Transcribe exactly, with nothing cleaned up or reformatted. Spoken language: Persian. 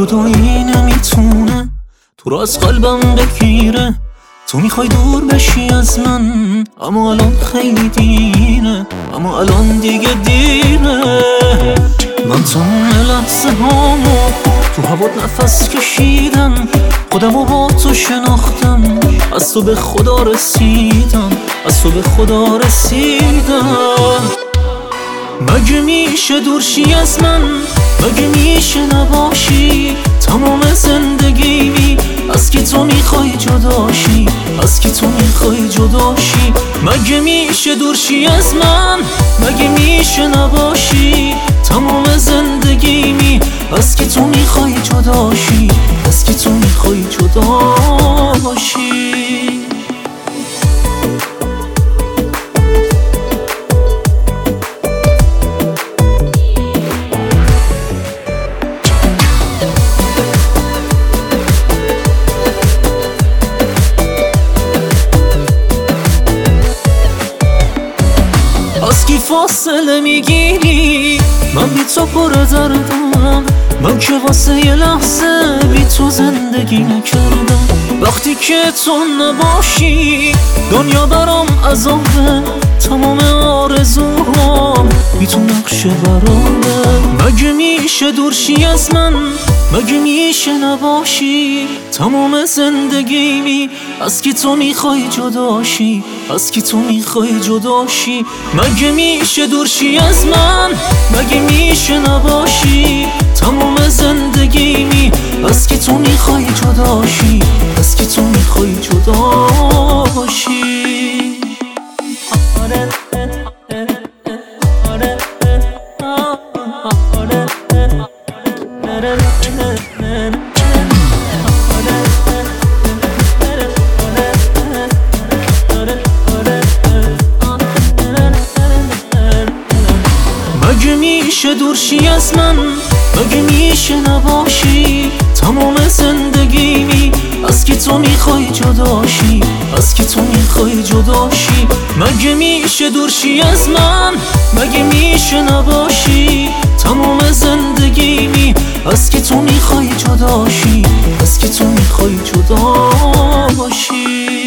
جدایی نمیتونه تو رو از قلبم بگیره. تو میخوای دور بشی از من، اما الان خیلی دیره، اما الان دیگه دیره. من تمام لحظه هامو تو هوات نفس کشیدم، خودمو با تو شناختم، از تو به خدا رسیدم، از تو به خدا رسیدم. مگه میشه دورشی از من، مگه میشه نباشی تمام زندگیمی؟ از کی تو میخوای جداشی، از کی تو میخوای جداشی؟ مگه میشه دورشی از من، مگه میشه نباشی تمام زندگیمی؟ از کی تو میخوای جداشی، از کی تو میخوای جداشی؟ از کی فاصله میگیری؟ من بی تو پر دردم، من که واسه یه لحظه بی تو زندگی نکردم. وقتی که تو نباشی دنیا برام عذابه، تمام آرزوهام بی تو نقشه برامه. مگه میشه دورشی از من، مگه میشه نباشی تمام زندگیمی؟ از کی تو میخوای جداشی، از کی تو میخوای جداشی؟ مگه میشه دورشی از من، مگه میشه نباشی تمام زندگیمی؟ از کی تو میخوای جداشی، از کی تو میخوای جداشی؟ مگه میشه دورشی از من، مگه میشه نباشی تمام زندگیمی؟ از کی تو میخوای جداشی، از کی تو میخوای جداشی؟ مگه میشه دورشی از من، مگه میشه نباشی تمام زندگیمی؟ از کی تو میخوای جداشی، از کی تو میخوای جداشی؟